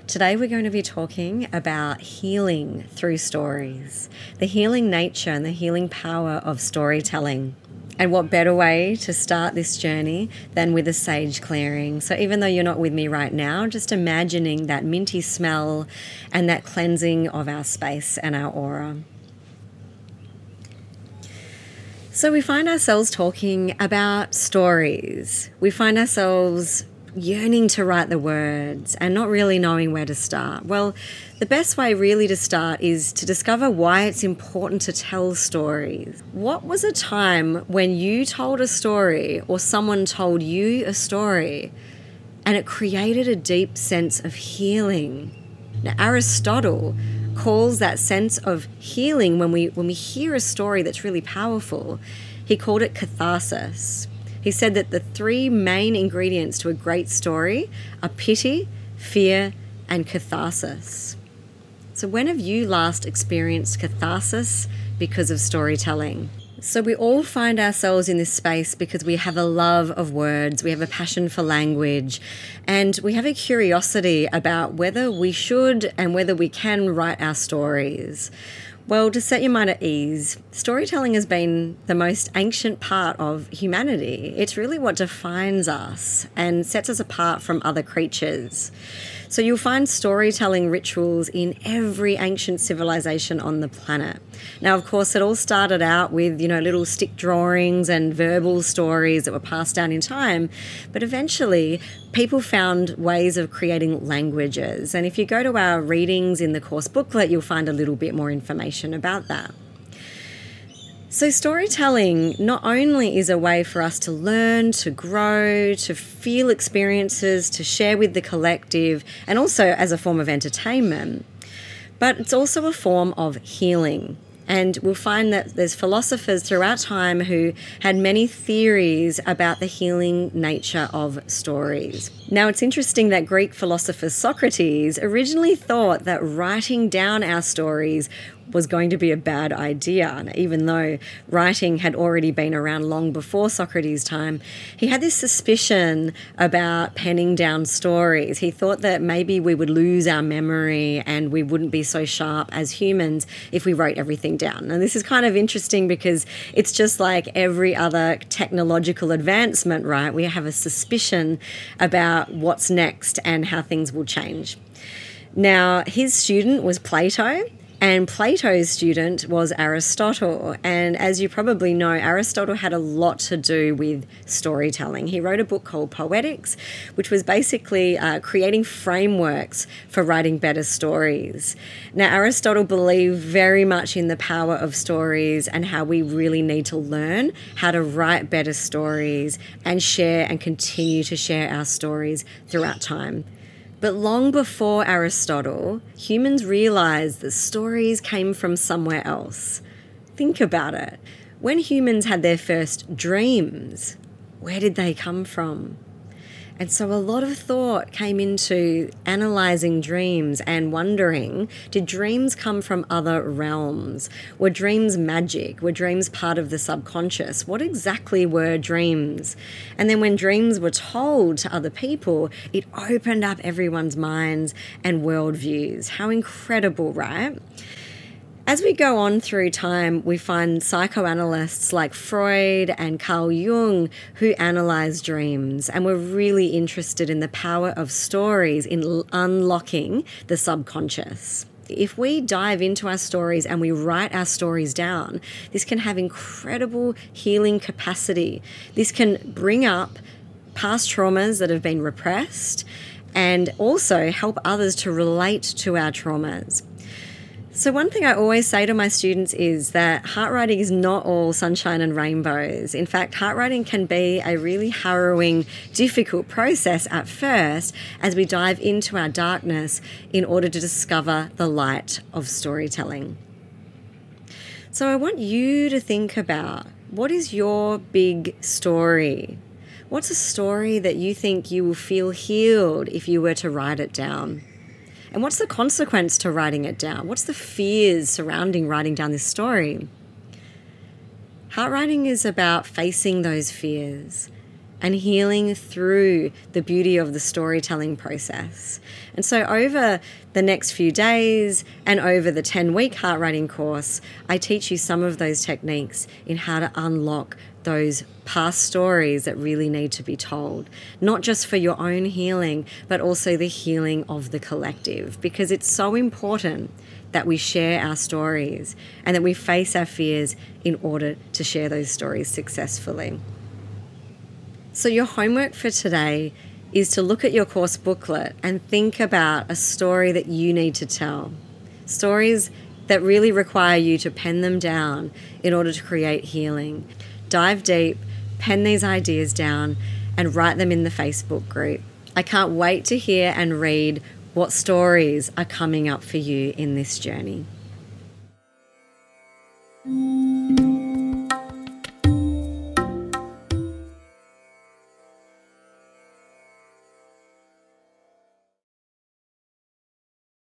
Today we're going to be talking about healing through stories, the healing nature and the healing power of storytelling. And what better way to start this journey than with a sage clearing? So even though you're not with me right now, just imagining that minty smell and that cleansing of our space and our aura. So we find ourselves talking about stories. We find ourselves yearning to write the words and not really knowing where to start. Well, the best way really to start is to discover why it's important to tell stories. What was a time when you told a story or someone told you a story and it created a deep sense of healing? Now, Aristotle calls that sense of healing when we hear a story that's really powerful, he called it catharsis. He said that the three main ingredients to a great story are pity, fear, and catharsis. So when have you last experienced catharsis because of storytelling? So we all find ourselves in this space because we have a love of words, we have a passion for language, and we have a curiosity about whether we should and whether we can write our stories. Well, to set your mind at ease, storytelling has been the most ancient part of humanity. It's really what defines us and sets us apart from other creatures. So you'll find storytelling rituals in every ancient civilization on the planet. Now, of course, it all started out with, little stick drawings and verbal stories that were passed down in time. But eventually, people found ways of creating languages. And if you go to our readings in the course booklet, you'll find a little bit more information about that. So storytelling not only is a way for us to learn, to grow, to feel experiences, to share with the collective, and also as a form of entertainment, but it's also a form of healing. And we'll find that there's philosophers throughout time who had many theories about the healing nature of stories. Now, it's interesting that Greek philosopher Socrates originally thought that writing down our stories was going to be a bad idea. Even though writing had already been around long before Socrates' time, he had this suspicion about penning down stories. He thought that maybe we would lose our memory and we wouldn't be so sharp as humans if we wrote everything down. And this is kind of interesting because it's just like every other technological advancement, right? We have a suspicion about what's next and how things will change. Now, his student was Plato. And Plato's student was Aristotle. And as you probably know, Aristotle had a lot to do with storytelling. He wrote a book called Poetics, which was basically creating frameworks for writing better stories. Now, Aristotle believed very much in the power of stories and how we really need to learn how to write better stories and share and continue to share our stories throughout time. But long before Aristotle, humans realized that stories came from somewhere else. Think about it. When humans had their first dreams, where did they come from? And so a lot of thought came into analyzing dreams and wondering, did dreams come from other realms? Were dreams magic? Were dreams part of the subconscious? What exactly were dreams? And then when dreams were told to other people, it opened up everyone's minds and worldviews. How incredible, right? As we go on through time, we find psychoanalysts like Freud and Carl Jung who analyze dreams and were really interested in the power of stories in unlocking the subconscious. If we dive into our stories and we write our stories down, this can have incredible healing capacity. This can bring up past traumas that have been repressed and also help others to relate to our traumas. So one thing I always say to my students is that heart writing is not all sunshine and rainbows. In fact, heart writing can be a really harrowing, difficult process at first as we dive into our darkness in order to discover the light of storytelling. So I want you to think about, what is your big story? What's a story that you think you will feel healed if you were to write it down? And what's the consequence to writing it down? What's the fears surrounding writing down this story? Heart writing is about facing those fears and healing through the beauty of the storytelling process. And so over the next few days and over the 10-week heart writing course, I teach you some of those techniques in how to unlock those past stories that really need to be told, not just for your own healing, but also the healing of the collective, because it's so important that we share our stories and that we face our fears in order to share those stories successfully. So your homework for today is to look at your course booklet and think about a story that you need to tell. Stories that really require you to pen them down in order to create healing. Dive deep, pen these ideas down, and write them in the Facebook group. I can't wait to hear and read what stories are coming up for you in this journey.